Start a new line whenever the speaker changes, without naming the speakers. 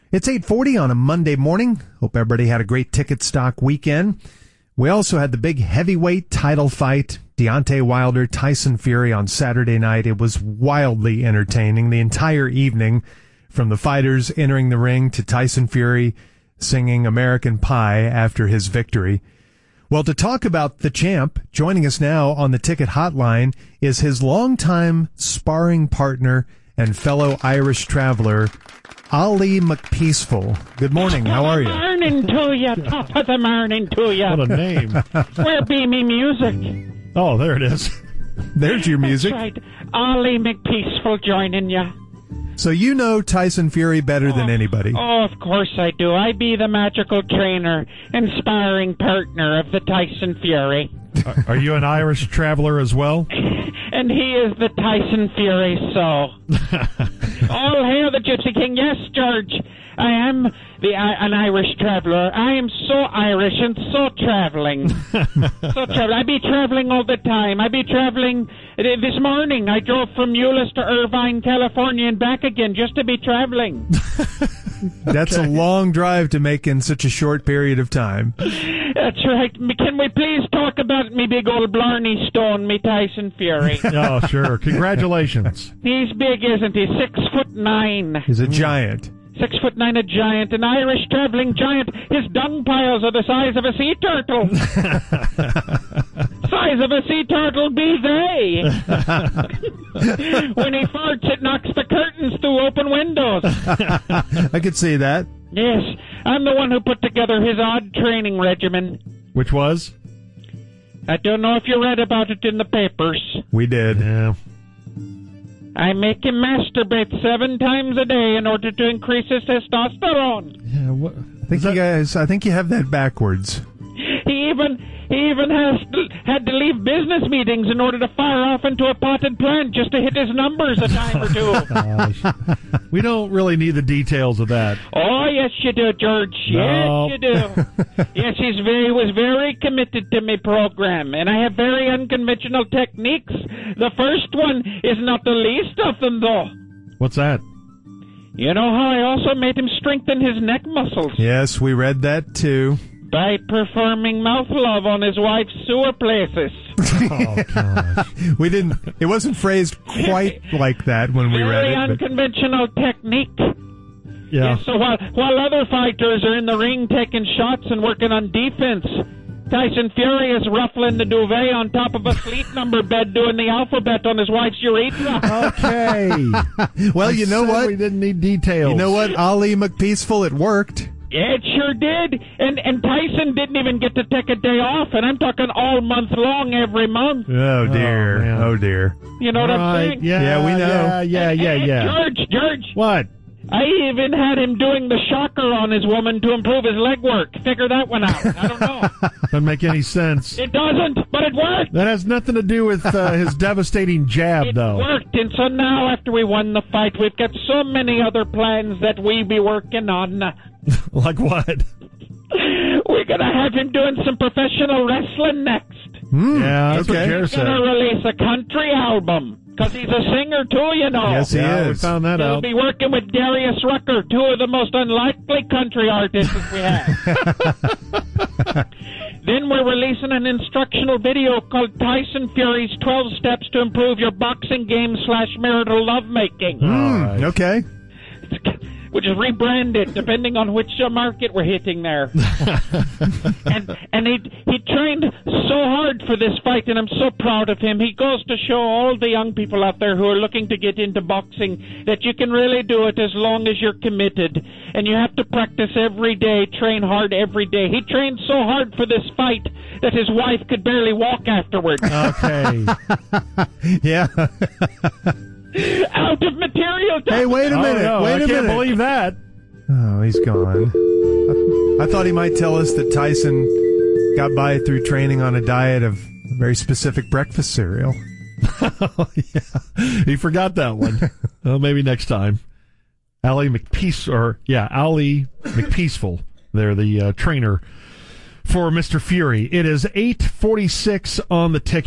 It's 8:40 on a Monday morning. Hope everybody had a great ticket stock weekend. We also had the big heavyweight title fight, Deontay Wilder, Tyson Fury on Saturday night. It was wildly entertaining the entire evening, from the fighters entering the ring to Tyson Fury singing American Pie after his victory. Well, to talk about the champ, joining us now on the ticket hotline is his longtime sparring partner and fellow Irish traveler, Ali McPeaceful. Good morning. How are you?
Top of the morning to you. Top of the morning to you.
What a name.
Where be me music?
Oh, there it is.
There's your music.
That's right. Ali McPeaceful joining you.
So you know Tyson Fury better than anybody.
Oh, of course I do. I be the magical trainer and sparring partner of the Tyson Fury.
Are you an Irish traveler as well?
And he is the Tyson Fury, so. All hail the Gypsy King. Yes, George. I am an Irish traveler. I am so Irish and so traveling. I be traveling all the time. I be traveling. This morning, I drove from Euless to Irvine, California, and back again just to be traveling.
That's a long drive to make in such a short period of time.
That's right. Can we please talk about me big old Blarney Stone, me Tyson Fury?
Oh, sure. Congratulations.
He's big, isn't he? 6'9".
He's a giant.
6'9", a giant, an Irish traveling giant. His dung piles are the size of a sea turtle. Size of a sea turtle be they. When he farts, it knocks the curtains through open windows.
I could see that.
Yes, I'm the one who put together his odd training regimen.
Which was?
I don't know if you read about it in the papers.
We did.
Yeah.
I make him masturbate 7 times a day in order to increase his testosterone.
Yeah. What?
I think you have that backwards.
He even had to leave business meetings in order to fire off into a potted plant just to hit his numbers a time or two.
Gosh. We don't really need the details of that.
Oh, yes, you do, George.
No.
Yes, you do. Yes, he was very committed to my program, and I have very unconventional techniques. The first one is not the least of them, though.
What's that?
You know how I also made him strengthen his neck muscles?
Yes, we read that too.
By performing mouth love on his wife's sewer places.
Oh, gosh.
We didn't. It wasn't phrased quite like that when we read
Very
it.
unconventional technique.
Yeah.
Yes, so while other fighters are in the ring taking shots and working on defense, Tyson Fury is ruffling the duvet on top of a sleep number bed doing the alphabet on his wife's urethra.
Okay.
Well, you know what?
We didn't need details.
You know what, Ali McPeaceful? It worked.
It sure did. And Tyson didn't even get to take a day off, and I'm talking all month long, every month.
Oh, dear.
man.
Oh, dear.
You know what I'm
Right.
saying?
Yeah, we know.
Yeah.
George,
What?
I even had him doing the shocker on his woman to improve his leg work. Figure that one out. I don't know.
Doesn't make any sense.
It doesn't, but it worked.
That has nothing to do with his devastating jab,
It
though.
worked, and so now after we won the fight, we've got so many other plans that we be working on.
Like what?
We're going to have him doing some professional wrestling next.
Yeah, that's
okay.
what Jer
He's going
said.
to release a country album, because he's a singer too, you know.
Yes, he
Yeah, we
is.
found that
He'll
out.
be working with Darius Rucker, 2 of the most unlikely country artists we have. Then we're releasing an instructional video called Tyson Fury's 12 Steps to Improve Your Boxing Game / Marital Lovemaking.
All right.
Okay.
Which is rebranded depending on which market we're hitting there. and he trained so hard for this fight, and I'm so proud of him. He goes to show all the young people out there who are looking to get into boxing that you can really do it as long as you're committed. And you have to practice every day, train hard every day. He trained so hard for this fight that his wife could barely walk afterwards.
Okay.
Yeah.
Out of material.
Hey, wait a minute.
Oh, no,
Wait
I
a
can't
minute.
believe that.
Oh, he's gone. I thought he might tell us that Tyson got by through training on a diet of a very specific breakfast cereal.
Oh, yeah. He forgot that one. Well, maybe next time. Ali McPeaceful. They're the trainer for Mr. Fury. It is 8:46 on the ticket.